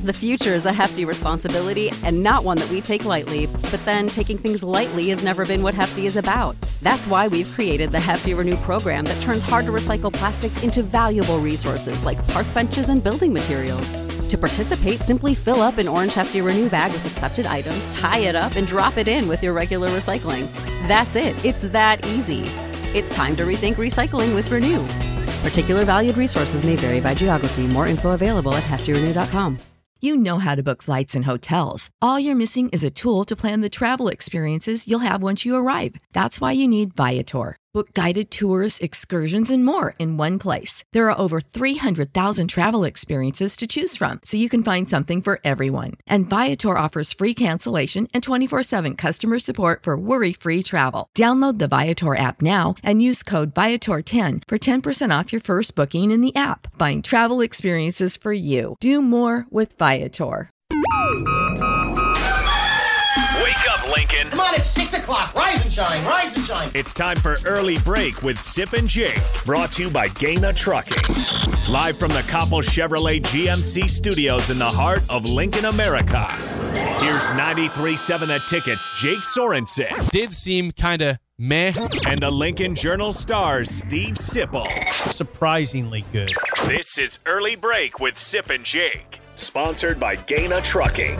The future is a hefty responsibility and not one that we take lightly. But then taking things lightly has never been what Hefty is about. That's why we've created the Hefty Renew program that turns hard-to-recycle plastics into valuable resources like park benches and building materials. To participate, simply fill up an orange Hefty Renew bag with accepted items, tie it up, and drop it in with your regular recycling. That's it. It's that easy. It's time to rethink recycling with Renew. Particular valued resources may vary by geography. More info available at heftyrenew.com. You know how to book flights and hotels. All you're missing is a tool to plan the travel experiences you'll have once you arrive. That's why you need Viator. Book guided tours, excursions, and more in one place. There are over 300,000 travel experiences to choose from, so you can find something for everyone. And Viator offers free cancellation and 24/7 customer support for worry-free travel. Download the Viator app now and use code Viator10 for 10% off your first booking in the app. Find travel experiences for you. Do more with Viator. Wake up, Lincoln. Come on, it's 6 o'clock. Rise and shine, rise and shine. It's time for Early Break with Sip and Jake. Brought to you by Gaina Trucking. Live from the Coppel Chevrolet GMC studios in the heart of Lincoln, America. Here's 93.7 The Ticket's Jake Sorensen. Did seem kind of meh. And the Lincoln Journal Star's Steve Sipple. Surprisingly good. This is Early Break with Sip and Jake. Sponsored by Gaina Trucking.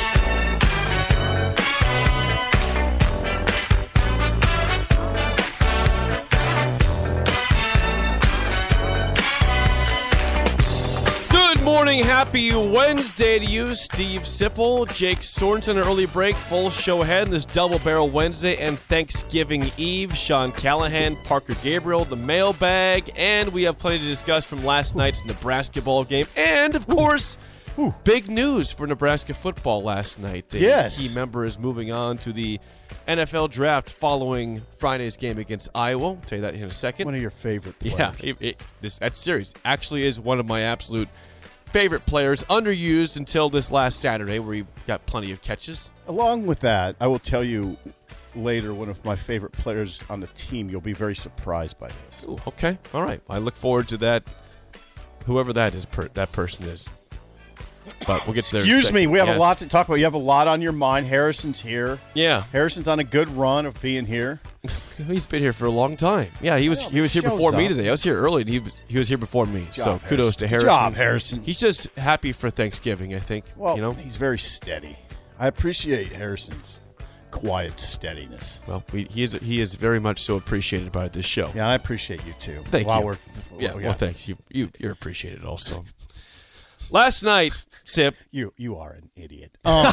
Good morning, happy Wednesday to you, Steve Sipple, Jake Sorensen, an early break, full show ahead in this Double Barrel Wednesday and Thanksgiving Eve. Sean Callahan, Parker Gabriel, the mailbag, and we have plenty to discuss from last night's Nebraska ball game. And, of course, big news for Nebraska football last night. A key member is moving on to the NFL draft following Friday's game against Iowa. I'll tell you that in a second. One of your favorite players. Yeah, that series actually is one of my absolute favorite players, underused until this last Saturday where he got plenty of catches. Along with that, I will tell you later one of my favorite players on the team. You'll be very surprised by this. Ooh, okay, all right. I look forward to that, whoever that is, that person is. But we'll get to there. Excuse me, we have a lot to talk about. You have a lot on your mind. Harrison's here. Yeah. Harrison's on a good run of being here. He's been here for a long time. Yeah, he was here before me today. I was here early, and he was here before me. So kudos to Harrison. Good job, Harrison. He's just happy for Thanksgiving, I think. Well, he's very steady. I appreciate Harrison's quiet steadiness. Well, he is very much so appreciated by this show. Yeah, and I appreciate you too. Thank you. Well, thanks. You're appreciated also. Last night, Sip. You are an idiot. Whoa,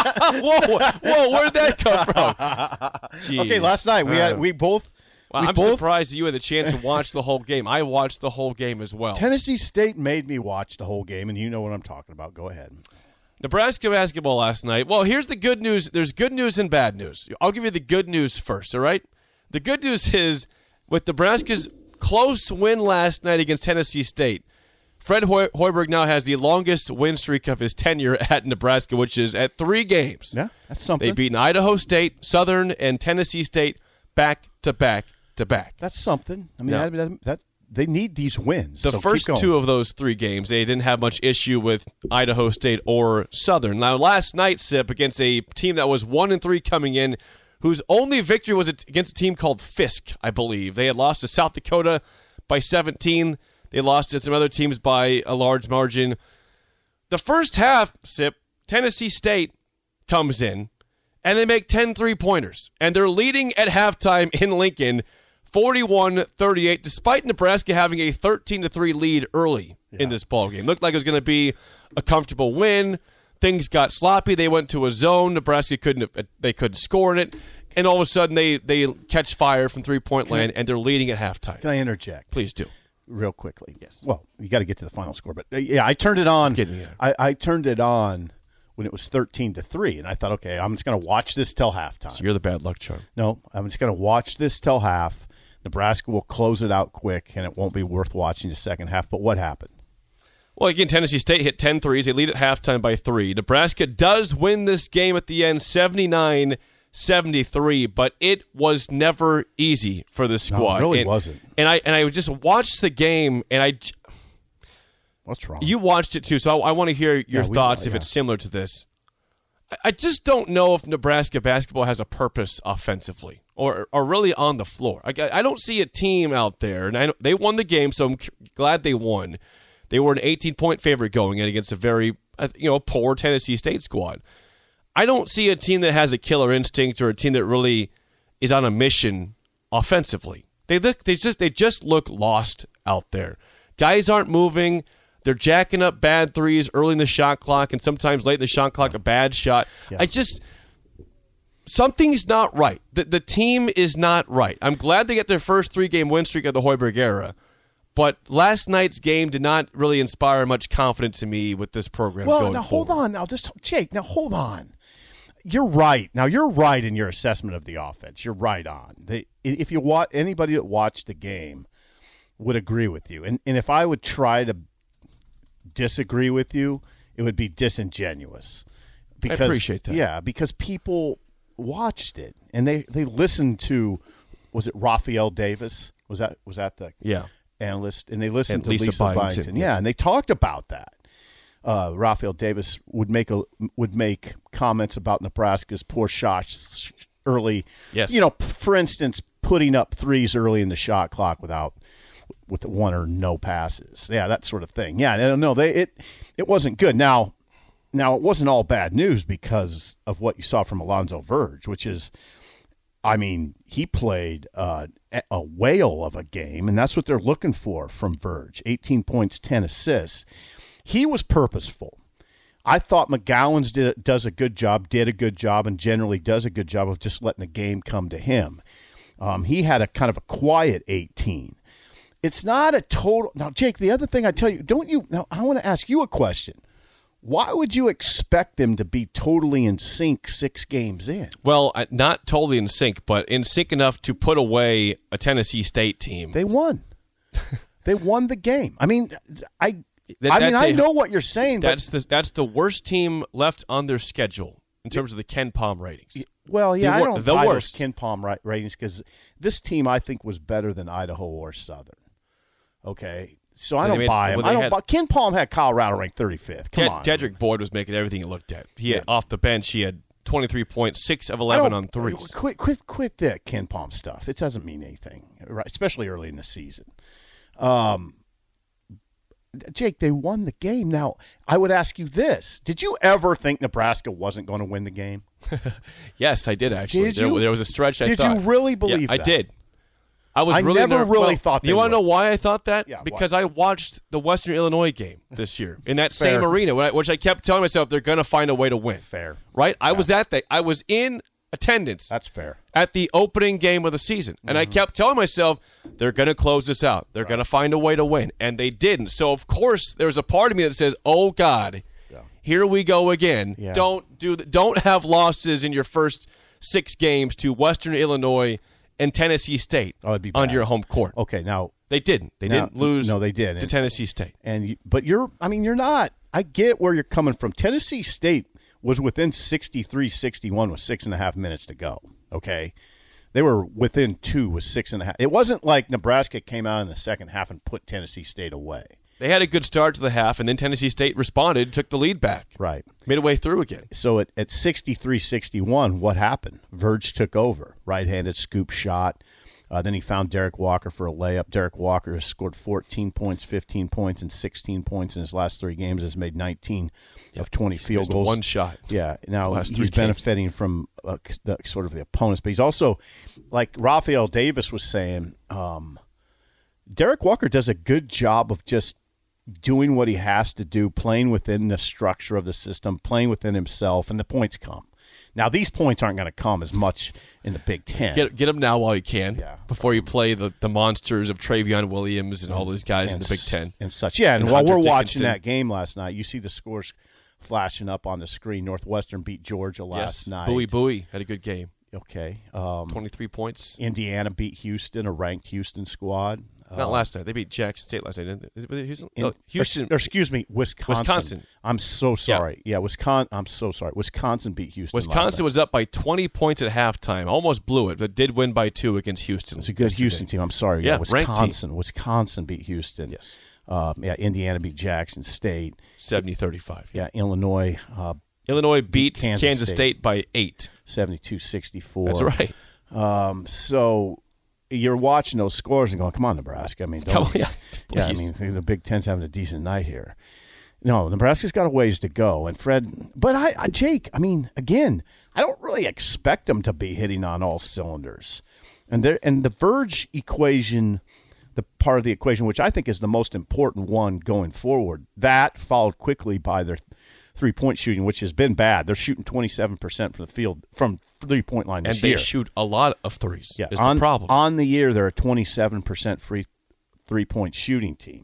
where'd that come from? Okay, last night we both. Well, I'm surprised that you had the chance to watch the whole game. I watched the whole game as well. Tennessee State made me watch the whole game, and you know what I'm talking about. Go ahead. Nebraska basketball last night. Well, here's the good news. There's good news and bad news. I'll give you the good news first, all right? The good news is with Nebraska's close win last night against Tennessee State, Fred Hoiberg now has the longest win streak of his tenure at Nebraska, which is at 3 games. Yeah, that's something. They've beaten Idaho State, Southern, and Tennessee State back to back to back. That's something. I mean, that they need these wins. The first 2 of those 3 games, they didn't have much issue with Idaho State or Southern. Now, last night, Sip, against a team that was 1-3 coming in, whose only victory was against a team called Fisk, I believe. They had lost to South Dakota by 17. They lost to some other teams by a large margin. The first half, Sip, Tennessee State comes in, and they make 10 3-pointers. And they're leading at halftime in Lincoln, 41-38, despite Nebraska having a 13-3 lead early in this ballgame. Looked like it was going to be a comfortable win. Things got sloppy. They went to a zone. Nebraska couldn't score in it. And all of a sudden, they catch fire from three-point land, and they're leading at halftime. Can I interject? Please do. Real quickly. Yes. Well, you got to get to the final score, but yeah, I turned it on. I turned it on when it was 13-3, and I thought, okay, I'm just going to watch this till halftime. So you're the bad luck charm. No, I'm just going to watch this till half. Nebraska will close it out quick, and it won't be worth watching the second half. But what happened? Well, again, Tennessee State hit 10 threes. They lead at halftime by 3. Nebraska does win this game at the end, 79-73, but it was never easy for the squad. No, it really wasn't. And I just watched the game, and What's wrong? You watched it too, so I want to hear your thoughts if it's similar to this. I just don't know if Nebraska basketball has a purpose offensively or really on the floor. I don't see a team out there, and they won the game, so I'm glad they won. They were an 18-point favorite going in against a very poor Tennessee State squad. I don't see a team that has a killer instinct or a team that really is on a mission offensively. They just look lost out there. Guys aren't moving. They're jacking up bad threes early in the shot clock and sometimes late in the shot clock, a bad shot. Yeah. Something's not right. The team is not right. I'm glad they get their first 3-game win streak of the Hoiberg era, but last night's game did not really inspire much confidence in me with this program going forward. Hold on. Jake, hold on. You're right. Now, you're right in your assessment of the offense. You're right on. If you watch, anybody that watched the game would agree with you. And if I would try to disagree with you, it would be disingenuous. I appreciate that. Yeah, because people watched it and they listened to, was it Raphael Davis? Was that the analyst? And they listened to Lisa Byington. Yeah, and they talked about that. Raphael Davis would make comments about Nebraska's poor shots early. Yes. For instance, putting up threes early in the shot clock with one or no passes. Yeah, that sort of thing. Yeah, no, it wasn't good. Now it wasn't all bad news because of what you saw from Alonzo Verge, which is, he played a whale of a game, and that's what they're looking for from Verge. 18 points, 10 assists. He was purposeful. I thought McGowan's did a good job, and generally does a good job of just letting the game come to him. He had a kind of a quiet 18. It's not a total. Now, Jake, the other thing I tell you, now I want to ask you a question. Why would you expect them to be totally in sync 6 games in? Well, not totally in sync, but in sync enough to put away a Tennessee State team. They won. They won the game. I know what you're saying. That's the worst team left on their schedule in terms of the Ken Palm ratings. Well, yeah, I don't buy those Ken Palm ratings because this team I think was better than Idaho or Southern. Okay, so I don't buy him. Ken Palm had Colorado ranked 35th. Come on. Dedrick Boyd was making everything he looked at. He had off the bench. He had 23 points, 6 of 11 on threes. Quit that Ken Palm stuff. It doesn't mean anything, right? Especially early in the season. Jake, they won the game. Now, I would ask you this. Did you ever think Nebraska wasn't going to win the game? Yes, I did, actually. There was a stretch I thought. Did you really believe that? I did. I never really thought they would. You want to know why I thought that? Yeah, because I watched the Western Illinois game this year in that same arena, which I kept telling myself they're going to find a way to win. Fair. Right? I was in attendance. That's fair. At the opening game of the season. And I kept telling myself, they're going to close this out. They're going to find a way to win. And they didn't. So, of course, there's a part of me that says, oh, God, here we go again. Yeah. Don't have losses in your first 6 games to Western Illinois and Tennessee State on your home court. Okay, now. They didn't. They didn't lose to Tennessee State. But you're not. I get where you're coming from. Tennessee State was within 63-61 with 6.5 minutes to go, okay? They were within 2 with 6.5. It wasn't like Nebraska came out in the second half and put Tennessee State away. They had a good start to the half, and then Tennessee State responded, took the lead back. Right. Midway through again. So at 63-61, what happened? Verge took over. Right-handed scoop shot. Then he found Derek Walker for a layup. Derek Walker has scored 14 points, 15 points, and 16 points in his last 3 games. Has made 19 of 20 field goals. One shot. Yeah. Now he's benefiting from the opponents, but he's also, like Raphael Davis was saying, Derek Walker does a good job of just doing what he has to do, playing within the structure of the system, playing within himself, and the points come. Now, these points aren't going to come as much in the Big Ten. Get them now while you can, before you play the monsters of Travion Williams and all those guys in the Big Ten. And such. Yeah, and while we're watching that game last night, you see the scores flashing up on the screen. Northwestern beat Georgia last night. Bowie had a good game. Okay. 23 points. Indiana beat Houston, a ranked Houston squad. Not last night. They beat Jackson State last night. Was it Houston? Houston. Excuse me, Wisconsin. I'm so sorry. Yeah, Wisconsin. I'm so sorry. Wisconsin beat Houston. Wisconsin was up by 20 points at halftime. Almost blew it, but did win by 2 against Houston. It's a good Houston team. I'm sorry. Yeah, Wisconsin. Wisconsin beat Houston. Yes. Indiana beat Jackson State. 70-35. Yeah, Illinois. Illinois beat Kansas State by 8. 72-64. That's right. So you're watching those scores and going, come on, Nebraska. I mean, the Big Ten's having a decent night here. No, Nebraska's got a ways to go. And Fred, but Jake, I mean, again, I don't really expect them to be hitting on all cylinders. And the Verge equation, the part of the equation, which I think is the most important one going forward, that followed quickly by their three-point shooting, which has been bad. They're shooting 27% from the field from three-point line this year. And they shoot a lot of threes. Yeah, is the problem. On the year, they're a 27% free three-point shooting team.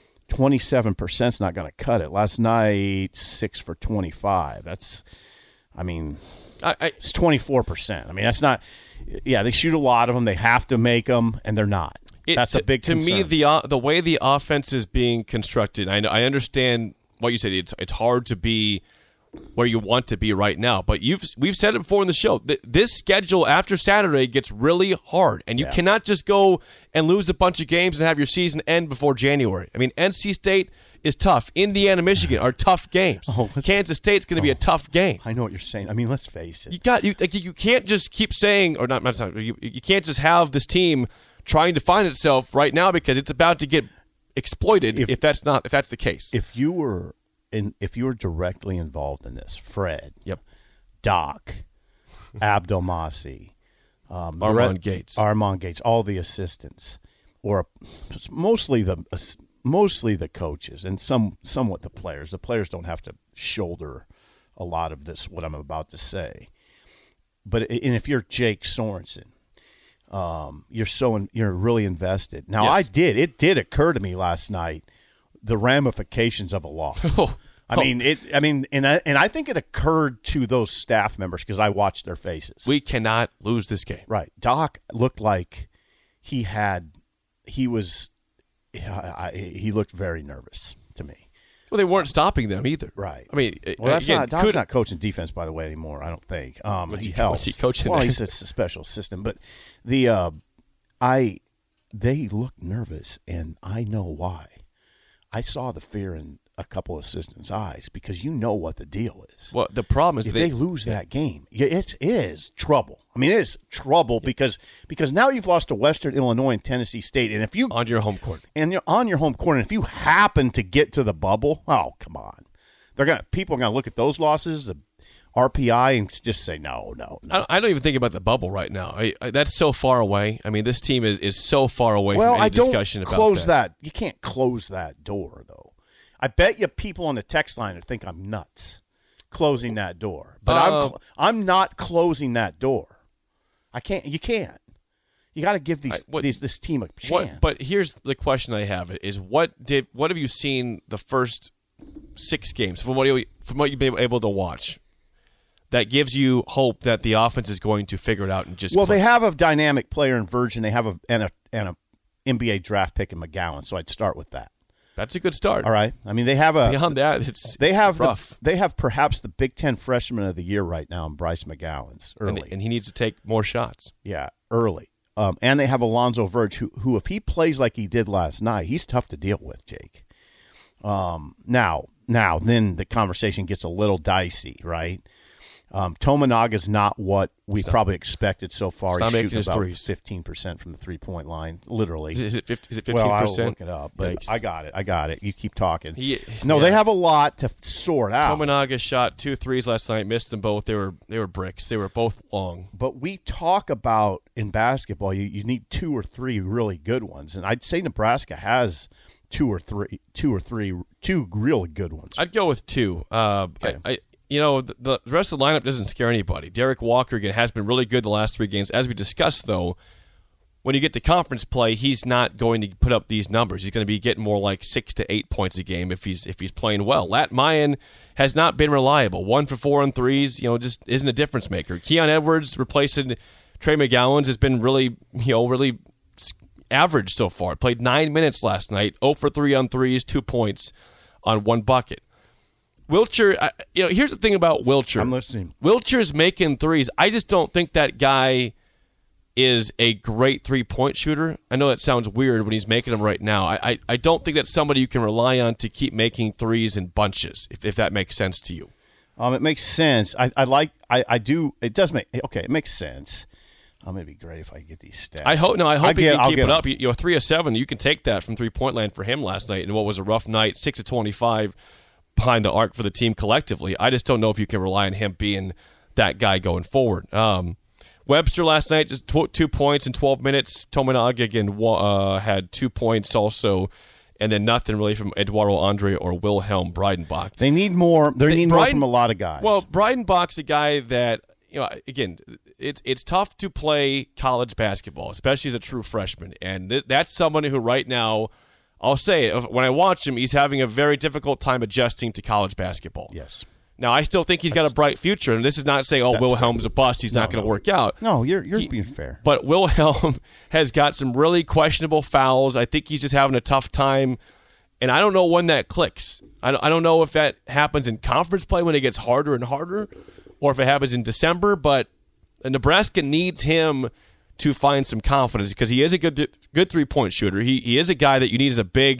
27% is not going to cut it. Last night, 6 for 25. That's, I mean, it's 24%. I mean, that's not. Yeah, they shoot a lot of them. They have to make them, and they're not. That's a big concern. To me, the way the offense is being constructed, I understand what you said. It's hard to be where you want to be right now, but we've said it before in the show. This schedule after Saturday gets really hard, and you cannot just go and lose a bunch of games and have your season end before January. I mean, NC State is tough. Indiana, Michigan are tough games. Kansas State's going to be a tough game. I know what you're saying. I mean, let's face it. You can't just keep saying, or not. You can't just have this team trying to find itself right now because it's about to get exploited. If that's the case. If you were directly involved in this, Fred, Doc, Abdelmassi, Armand Gates, all the assistants, or mostly the coaches and somewhat the players. The players don't have to shoulder a lot of this, what I'm about to say. But if you're Jake Sorensen, you're really invested. Now, yes. It did occur to me last night the ramifications of a loss. I think it occurred to those staff members because I watched their faces. We cannot lose this game. Right. Doc looked like he looked very nervous to me. Well, they weren't stopping them either. Right. I mean, Doc's not coaching defense, by the way, anymore, I don't think. He helps. What's he coaching? Well, he's a special assistant. But they look nervous, and I know why. I saw the fear in a couple of assistants' eyes because you know what the deal is. Well, the problem is if they lose that game, it is trouble. I mean, it is trouble because now you've lost to Western Illinois and Tennessee State, and if you on your home court, and you're on your home court, and if you happen to get to the bubble, oh come on, people are gonna look at those losses, the RPI, and just say no. I don't even think about the bubble right now. That's so far away. I mean, this team is so far away from any discussion about that. Well, I don't close that. You can't close that door, though. I bet you people on the text line would think I'm nuts closing that door. But I'm not closing that door. I can't. You can't. You got to give this team a chance. But here's the question I have: is what have you seen the first 6 games from what you've been able to watch that gives you hope that the offense is going to figure it out and just? Well, they have a dynamic player in Virgin. They have an NBA draft pick in McGowan. So I'd start with that. That's a good start. All right. I mean, they have beyond that. It's rough. They have perhaps the Big Ten Freshman of the Year right now in Bryce McGowan's early, and he needs to take more shots. Yeah, early. And they have Alonzo Verge, who if he plays like he did last night, he's tough to deal with, Jake. Now, then the conversation gets a little dicey, right? Tominaga's not what we probably expected so far. He's shooting about 15% from the three-point line, literally. Is it 15%? Well, I'll look it up, but Yikes. I got it. You keep talking. They have a lot to sort out. Tominaga shot 2 threes last night, missed them both. They were bricks. They were both long. But we talk about in basketball, you need 2 or 3 really good ones, and I'd say Nebraska has two really good ones. I'd go with 2. Okay. The rest of the lineup doesn't scare anybody. Derek Walker, again, has been really good the last 3 games. As we discussed, though, when you get to conference play, he's not going to put up these numbers. He's going to be getting more like 6 to 8 points a game if he's playing well. Lat Mayen has not been reliable. 1 for 4 on threes, just isn't a difference maker. Keon Edwards replacing Trey McGowan's has been really average so far. Played 9 minutes last night, 0 for 3 on threes, 2 points on 1 bucket. Wilcher, here's the thing about Wilcher. I'm listening. Wilcher's making threes. I just don't think that guy is a great three-point shooter. I know that sounds weird when he's making them right now. I don't think that's somebody you can rely on to keep making threes in bunches, if that makes sense to you. It makes sense. I do. It does make okay. It makes sense. It'd be great if I get these stats. I hope he can keep it up. 3 of 7. You can take that from 3-point land for him last night in what was a rough night. 6 of 25 behind the arc for the team collectively. I just don't know if you can rely on him being that guy going forward. Webster last night just 2 points in 12 minutes. Tominaga again had 2 points also. And then nothing really from Eduardo Andre or Wilhelm Breidenbach. They need more. They need more from a lot of guys. Well, Breidenbach's a guy that, again, it's tough to play college basketball, especially as a true freshman. And that's someone who right now, I'll say it, when I watch him, he's having a very difficult time adjusting to college basketball. Yes. Now, I still think he's got a bright future, and this is not saying, Wilhelm's a bust, he's not going to work out. No, you're being fair. But Wilhelm has got some really questionable fouls. I think he's just having a tough time, and I don't know when that clicks. I don't know if that happens in conference play when it gets harder and harder, or if it happens in December, but Nebraska needs him to find some confidence because he is a good 3-point shooter. He is a guy that you need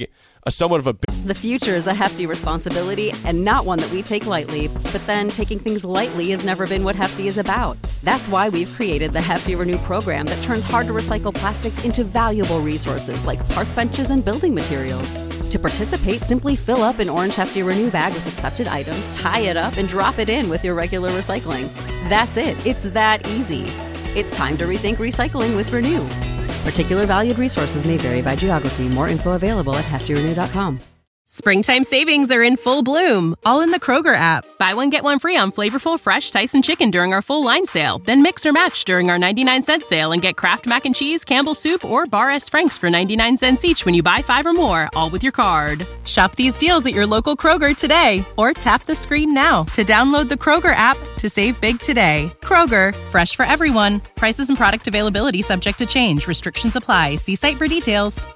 as somewhat of a big. The future is a hefty responsibility and not one that we take lightly, but then taking things lightly has never been what Hefty is about. That's why we've created the Hefty Renew program that turns hard-to-recycle plastics into valuable resources like park benches and building materials. To participate, simply fill up an orange Hefty Renew bag with accepted items, tie it up, and drop it in with your regular recycling. That's it. It's that easy. It's time to rethink recycling with Renew. Particular valued resources may vary by geography. More info available at heftyrenew.com. Springtime savings are in full bloom, all in the Kroger app. Buy one, get one free on flavorful, fresh Tyson chicken during our full line sale. Then mix or match during our 99-cent sale and get Kraft Mac and Cheese, Campbell's Soup, or Bar S. Frank's for 99 cents each when you buy 5 or more, all with your card. Shop these deals at your local Kroger today, or tap the screen now to download the Kroger app to save big today. Kroger, fresh for everyone. Prices and product availability subject to change. Restrictions apply. See site for details.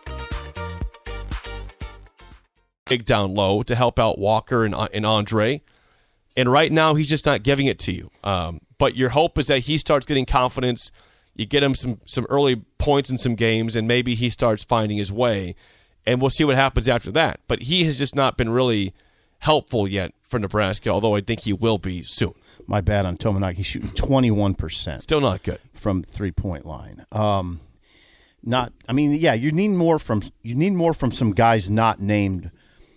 Big down low to help out Walker and Andre. And right now, he's just not giving it to you. But your hope is that he starts getting confidence. You get him some early points in some games, and maybe he starts finding his way. And we'll see what happens after that. But he has just not been really helpful yet for Nebraska, although I think he will be soon. My bad on Tominaga. He's shooting 21%. Still not good. From 3-point line. You need more from some guys not named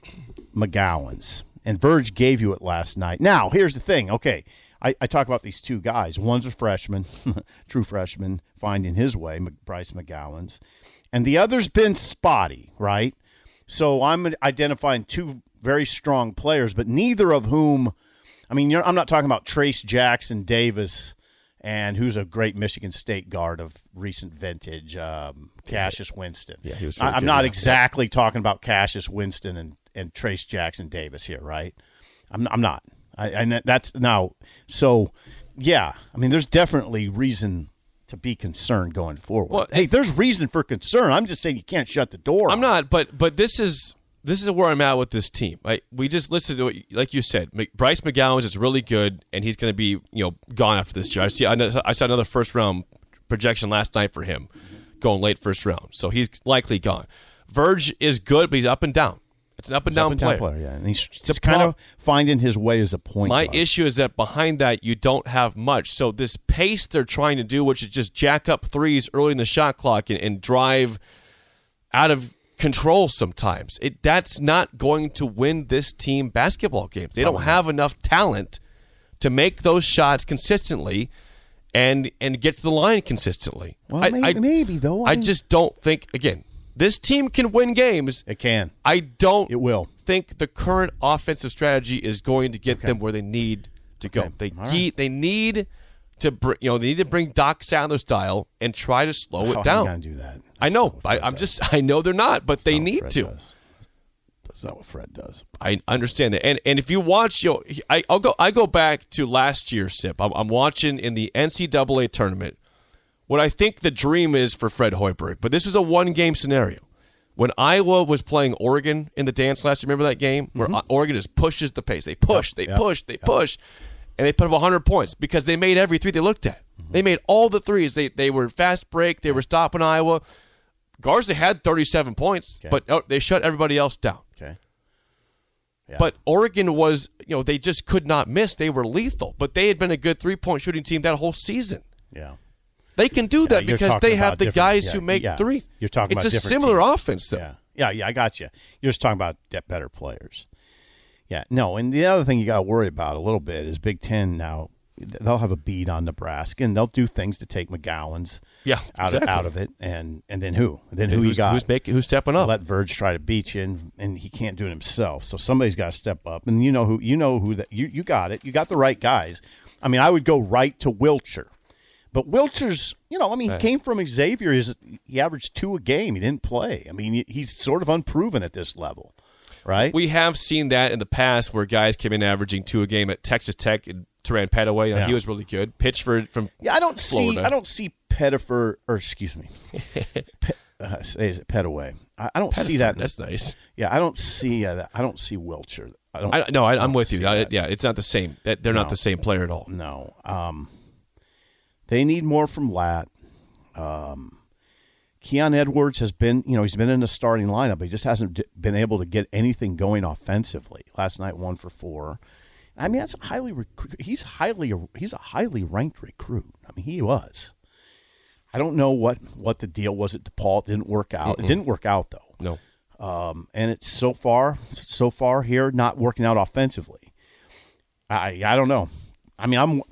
McGowan's, and Verge gave you it last night. Now, here's the thing. Okay, I talk about these two guys. One's a freshman, true freshman, finding his way, Bryce McGowan's, and the other's been spotty, right? So I'm identifying two very strong players, but neither of whom, I'm not talking about Trace Jackson Davis, and who's a great Michigan State guard of recent vintage, Cassius Winston. Yeah, he was. I'm not exactly talking about Cassius Winston and Trace Jackson Davis here, right? I'm not. That's now. So, yeah. There's definitely reason to be concerned going forward. Well, hey, there's reason for concern. I'm just saying you can't shut the door. I'm not. But this is where I'm at with this team. We just listened to it, like you said. Bryce McGowan is really good, and he's going to be gone after this year. I saw another first round projection last night for him, going late first round. So he's likely gone. Verge is good, but he's up and down. It's an up and down player. Yeah, and he's just kind of finding his way as a point guard. My issue is that behind that, you don't have much. So this pace they're trying to do, which is just jack up threes early in the shot clock and drive out of control sometimes, that's not going to win this team basketball games. They don't have enough talent to make those shots consistently and get to the line consistently. Well, maybe though. I just don't think, again, this team can win games. It can. I don't It will. think the current offensive strategy is going to get them where they need to go. They need to bring Doc Sadler style and try to slow it down. How are you gonna do that? I know. I know they're not, but they need to. That's not what Fred does. I understand that. And if you watch, I go back to last year, Sip. I'm watching in the NCAA tournament what I think the dream is for Fred Hoiberg. But this is a one-game scenario. When Iowa was playing Oregon in the dance last year, remember that game? Where Oregon just pushes the pace. They push, they push. and they put up 100 points because they made every three they looked at. They made all the threes. They were fast break. They were stopping Iowa. Garza had 37 points, but they shut everybody else down. Okay. Yeah. But Oregon was, they just could not miss. They were lethal, but they had been a good three-point shooting team that whole season. Yeah. They can do that because they have the guys who make threes. You're talking about it's a different similar teams. offense, though. Yeah, I got you. You're just talking about better players. Yeah, no, and the other thing you got to worry about a little bit is Big Ten now. They'll have a beat on Nebraska, and they'll do things to take McGowan's out of it. And then who? Who you got? Who's stepping up? Let Verge try to beat you, and he can't do it himself. So somebody's got to step up. And you know who you got it. You got the right guys. I mean, I would go right to Wilcher. But Wilcher's, he came from Xavier. He averaged 2 a game. He didn't play. I mean, he's sort of unproven at this level, right? We have seen that in the past where guys came in averaging 2 a game at Texas Tech and Teran Petaway. He was really good. Pitchford from I don't Florida. see Pettiford, or excuse me, is it Petaway? I don't see that. That's nice. Yeah, I don't see that. I don't see Wilcher. I'm with you. It's not the same. They're not the same player at all. No. They need more from Lat. Keon Edwards has been, he's been in the starting lineup, but he just hasn't been able to get anything going offensively. Last night, 1 for 4. I mean, that's he's a highly ranked recruit. I mean, he was. I don't know what the deal was at DePaul. It didn't work out. It didn't work out though. No. And it's so far here not working out offensively. I don't know. I mean,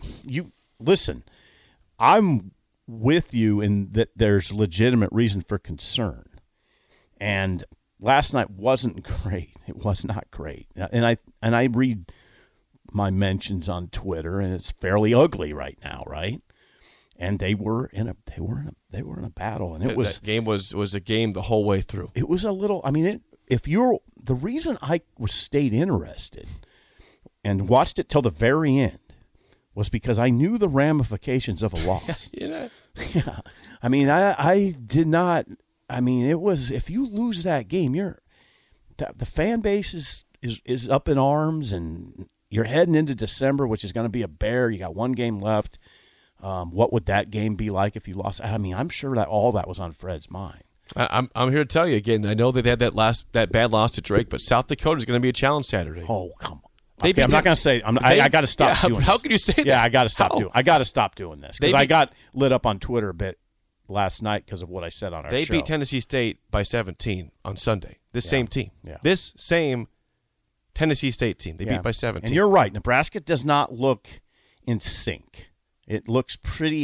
I'm with you in that there's legitimate reason for concern. And last night wasn't great. It was not great. And I read my mentions on Twitter, and it's fairly ugly right now, right? And they were in a battle, and that game was a game the whole way through. It was a little. I mean, the reason I stayed interested and watched it till the very end was because I knew the ramifications of a loss. Yeah. I mean, I did not. I mean, it was, if you lose that game, the fan base is up in arms, and you're heading into December, which is going to be a bear. You got 1 game left. What would that game be like if you lost? I mean, I'm sure that all that was on Fred's mind. I'm here to tell you again. I know they had that bad loss to Drake, but South Dakota is going to be a challenge Saturday. Oh, come on. Okay, I'm not going to say. I got to stop doing this. How can you say that? Yeah, I got to stop doing this because I got lit up on Twitter a bit last night because of what I said on our show. They beat Tennessee State by 17 on Sunday. Same team. Yeah. This same Tennessee State team. They beat by 17. And you're right. Nebraska does not look in sync. It looks pretty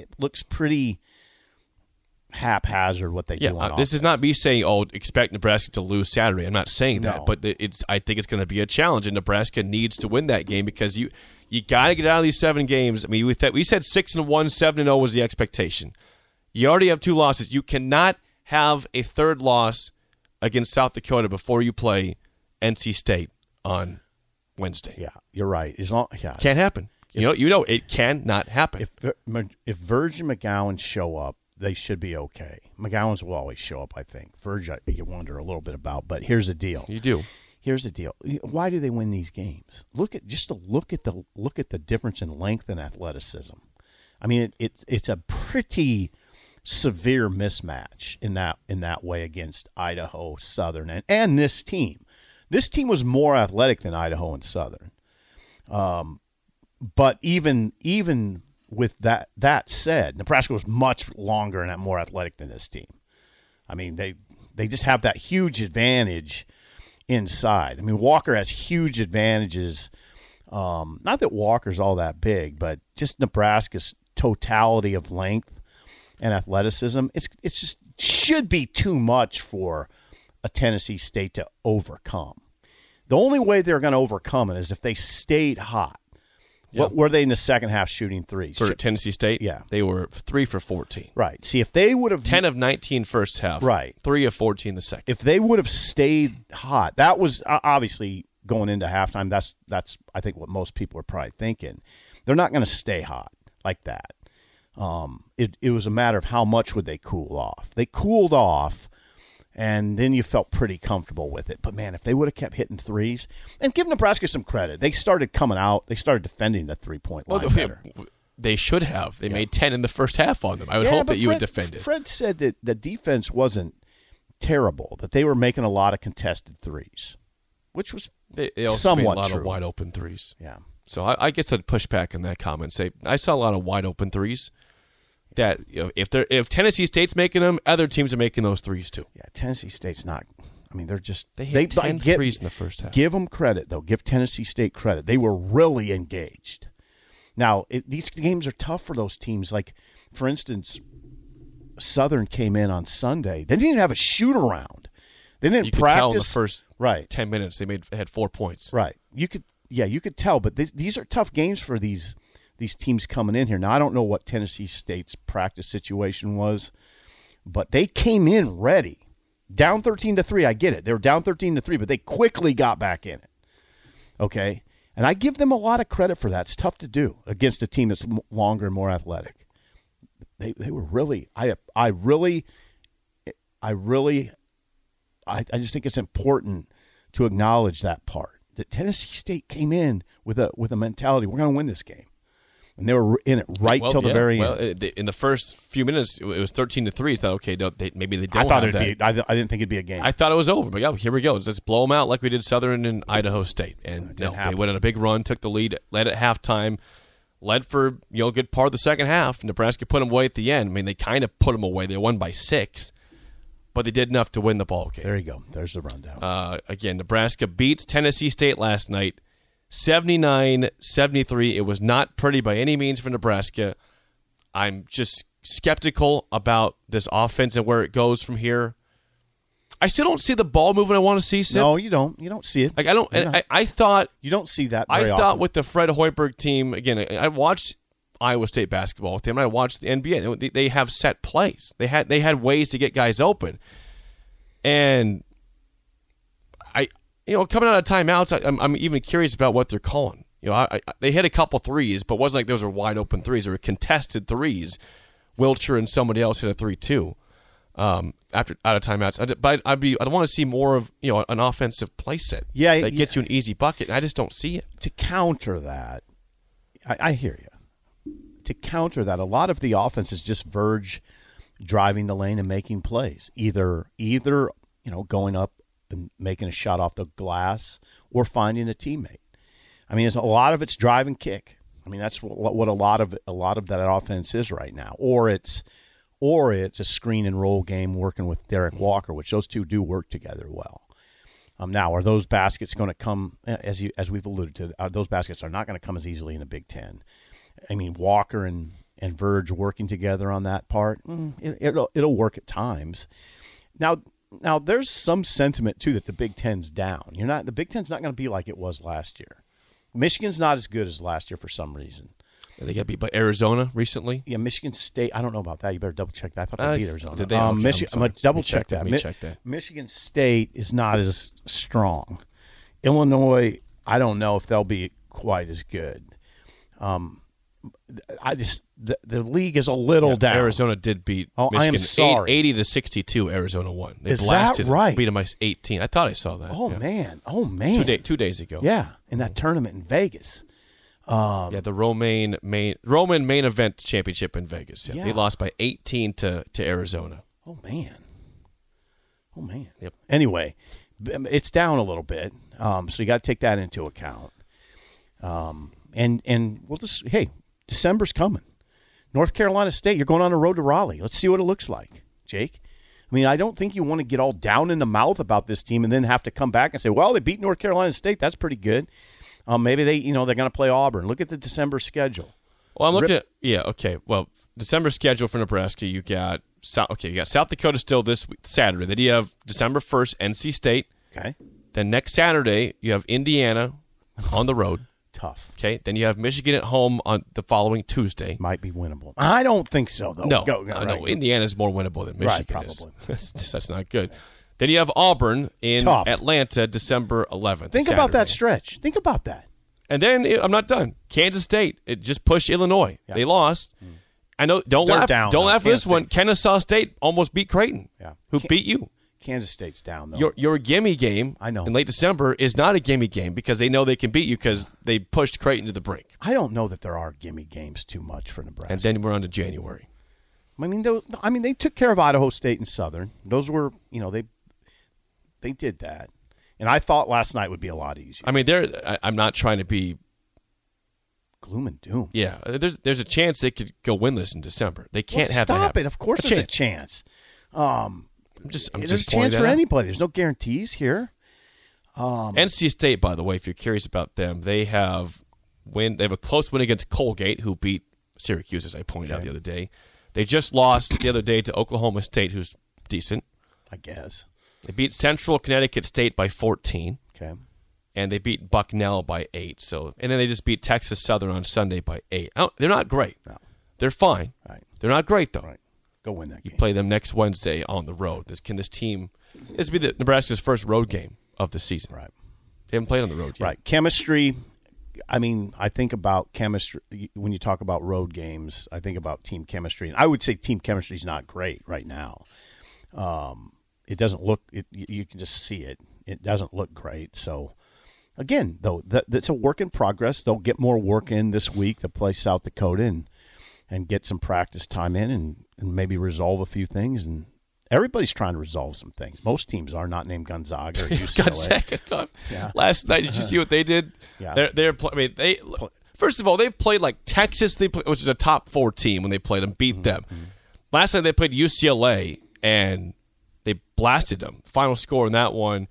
haphazard what they do on offense. This is not me saying, expect Nebraska to lose Saturday. I'm not saying that, but I think it's going to be a challenge, and Nebraska needs to win that game because you got to get out of these 7 games. I mean, we said 6-1, 7-0 was the expectation. You already have 2 losses. You cannot have a 3rd loss against South Dakota before you play NC State on Wednesday. Yeah, you're right. Can't happen. It cannot happen. If Verge and McGowan show up, they should be okay. McGowan's will always show up, I think. Verge, you wonder a little bit about, but here's the deal. You do. Here's the deal. Why do they win these games? Look at the difference in length and athleticism. I mean, it's a pretty severe mismatch in that way against Idaho, Southern, and this team. This team was more athletic than Idaho and Southern. But even with that said, Nebraska was much longer and more athletic than this team. I mean, they just have that huge advantage inside. I mean, Walker has huge advantages. Not that Walker's all that big, but just Nebraska's totality of length and athleticism. It's just should be too much for a Tennessee State to overcome. The only way they're going to overcome it is if they stayed hot. Yeah. What were they in the second half shooting threes? For Tennessee State? Yeah. They were 3 for 14. Right. See, if they would have 10 of 19 first half. Right. 3 of 14 the second. If they would have stayed hot, that was obviously going into halftime. That's I think what most people are probably thinking. They're not going to stay hot like that. It was a matter of how much would they cool off. They cooled off, And then you felt pretty comfortable with it. But, man, if they would have kept hitting threes, and give Nebraska some credit, they started coming out. They started defending the three-point line better. They should have. They made 10 in the first half on them. I would hope that you would defend it. Fred said that the defense wasn't terrible, that they were making a lot of contested threes, which was they also somewhat made a lot true. of wide-open threes. Yeah. So I guess I'd push back on that comment and say I saw a lot of wide-open threes. That if Tennessee State's making them, other teams are making those threes too. Yeah, Tennessee State's not. I mean, they're just they hit 10 threes in the first half. Give them credit though. Give Tennessee State credit. They were really engaged. Now these games are tough for those teams. Like for instance, Southern came in on Sunday. They didn't even have a shoot around. They didn't practice. You could tell in the first right 10 minutes they had 4 points. Right. You could tell. But these are tough games for these teams coming in here. Now, I don't know what Tennessee State's practice situation was, but they came in ready. Down 13-3, I get it. They were down 13-3, but they quickly got back in it. Okay? And I give them a lot of credit for that. It's tough to do against a team that's longer and more athletic. They were really I just think it's important to acknowledge that part. That Tennessee State came in with a mentality, we're going to win this game. And they were in it till the very end. In the first few minutes, it was 13-3. I thought, okay, maybe they don't. I thought have that. I didn't think it'd be a game. I thought it was over, but yeah, here we go. Let's blow them out like we did Southern and Idaho State. And no, they went on a big run, took the lead, led at halftime, led for a good part of the second half. Nebraska put them away at the end. I mean, they kind of put them away. They won by 6, but they did enough to win the ball game. There you go. There's the rundown. Again, Nebraska beats Tennessee State last night. 79-73. It was not pretty by any means for Nebraska. I'm just skeptical about this offense and where it goes from here. I still don't see the ball moving I want to see, Sid. No, you don't. You don't see it. Like I don't. And I thought you don't see that. I very thought often. with the Fred Hoiberg team again. I watched Iowa State basketball with them. And I watched the NBA. They have set plays. They had ways to get guys open, and coming out of timeouts, I'm even curious about what they're calling. They hit a couple threes, but it wasn't like those were wide open threes. They were contested threes. Wilcher and somebody else hit a 3-2 after out of timeouts. But I want to see more of an offensive play set that gets you an easy bucket. And I just don't see it. To counter that, I hear you. To counter that, a lot of the offense is just Verge driving the lane and making plays. Either going up and making a shot off the glass or finding a teammate. I mean, a lot of it's drive and kick. I mean, that's what a lot of that offense is right now. Or it's a screen and roll game working with Derek Walker, which those two do work together well. Now, are those baskets going to come, as we've alluded to, those baskets are not going to come as easily in the Big Ten. I mean, Walker and Verge working together on that part, it'll work at times. Now, there's some sentiment, too, that the Big Ten's down. The Big Ten's not going to be like it was last year. Michigan's not as good as last year for some reason. They got beat by Arizona recently. Yeah, Michigan State. I don't know about that. You better double check that. I thought they beat Arizona. Did they? I'm going to double check that. Let me check that. Michigan State is not as strong. Illinois, I don't know if they'll be quite as good. The league is a little down. Arizona did beat Michigan. I am sorry. 80-62. Arizona won. They is blasted that right? Beat them by 18. I thought I saw that. Oh man. 2 days ago. Yeah, in that tournament in Vegas. The Roman main event championship in Vegas. Yeah. They lost by 18 to Arizona. Oh man. Yep. Anyway, it's down a little bit, so you got to take that into account. And we'll just December's coming. North Carolina State, you're going on the road to Raleigh. Let's see what it looks like, Jake. I mean, I don't think you want to get all down in the mouth about this team and then have to come back and say, well, they beat North Carolina State. That's pretty good. Maybe they're going to play Auburn. Look at the December schedule. Well, I'm looking at Well, December schedule for Nebraska, you got South Dakota still this week, Saturday. Then you have December 1st, NC State. Okay. Then next Saturday, you have Indiana on the road. Tough. Okay. Then you have Michigan at home on the following Tuesday. Might be winnable. I don't think so, though. No, Indiana's more winnable than Michigan probably. is. That's not good. Then you have Auburn in Atlanta, December 11th. Think about that stretch. Think about that. And then I'm not done. Kansas State, it just pushed Illinois. Yeah. They lost. I know. Don't laugh. Don't laugh at this one. Kennesaw State almost beat Creighton. Yeah. Who beat you? Kansas State's down, though. Your gimme game I know. in late December is not a gimme game because they know they can beat you because they pushed Creighton to the brink. I don't know that there are gimme games too much for Nebraska. And then we're on to January. I mean, they took care of Idaho State and Southern. Those were, they did that. And I thought last night would be a lot easier. I mean, I'm not trying to be gloom and doom. Yeah, there's a chance they could go winless in December. They can't have that stop happen. it. Of course, there's a chance. I'm there's just a chance for out. anybody. There's no guarantees here. NC State, by the way, if you're curious about them, they have a close win against Colgate, who beat Syracuse, as I pointed out the other day. They just lost the other day to Oklahoma State, who's decent, I guess. They beat Central Connecticut State by 14. Okay. And they beat Bucknell by 8. And then they just beat Texas Southern on Sunday by 8. They're not great. No. They're fine. Right. They're not great, though. Right. Go win that game. You play them next Wednesday on the road. This will be Nebraska's first road game of the season. Right. They haven't played on the road yet. Right. Chemistry. I mean, I think about chemistry when you talk about road games. I think about team chemistry, and I would say team chemistry is not great right now. It doesn't look. You can just see it. It doesn't look great. So, again, though, that's a work in progress. They'll get more work in this week. They'll play South Dakota and get some practice time in and maybe resolve a few things. And everybody's trying to resolve some things. Most teams are not named Gonzaga or UCLA. Gonzaga. Yeah. Last night, did you see what they did? Yeah. First of all, they played like Texas, which is a top 4 team when they played them, beat them. Last night they played UCLA and they blasted them. Final score in that one,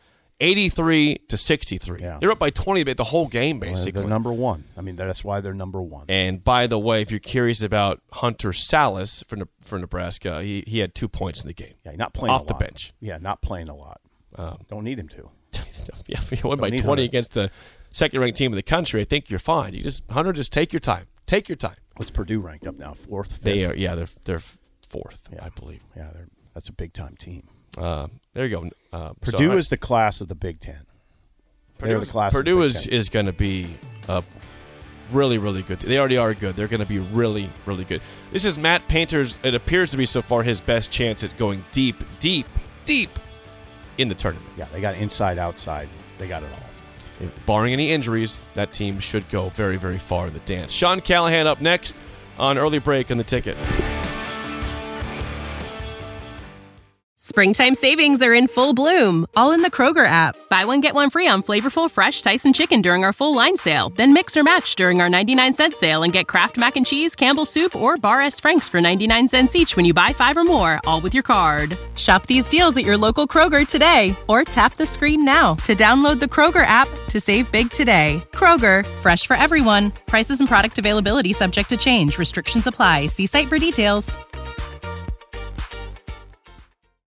83-63. Yeah. They're up by 20 the whole game, basically. They're number one. I mean, that's why they're number one. And by the way, if you're curious about Hunter Salas for Nebraska, he had 2 points in the game. Yeah, not playing off the bench. Yeah, not playing a lot. Don't need him to. Yeah, if you win by 20 against the second-ranked team in the country, I think you're fine. Hunter, just take your time. Take your time. What's Purdue ranked up now? 4th? 5th? They are. Yeah, they're 4th, I believe. Yeah, that's a big-time team. There you go. Purdue is the class of the Big Ten. Purdue is going to be a really, really good team. They already are good. They're going to be really, really good. This is Matt Painter's, it appears to be so far, his best chance at going deep, deep, deep in the tournament. Yeah, they got inside, outside. They got it all. Barring any injuries, that team should go very, very far in the dance. Sean Callahan up next on Early Break on The Ticket. Springtime savings are in full bloom, all in the Kroger app. Buy one, get one free on flavorful fresh Tyson chicken during our full line sale. Then mix or match during our 99-cent sale and get Kraft Mac and Cheese, Campbell's Soup, or Bar S. Frank's for 99 cents each when you buy 5 or more, all with your card. Shop these deals at your local Kroger today, or tap the screen now to download the Kroger app to save big today. Kroger, fresh for everyone. Prices and product availability subject to change. Restrictions apply. See site for details.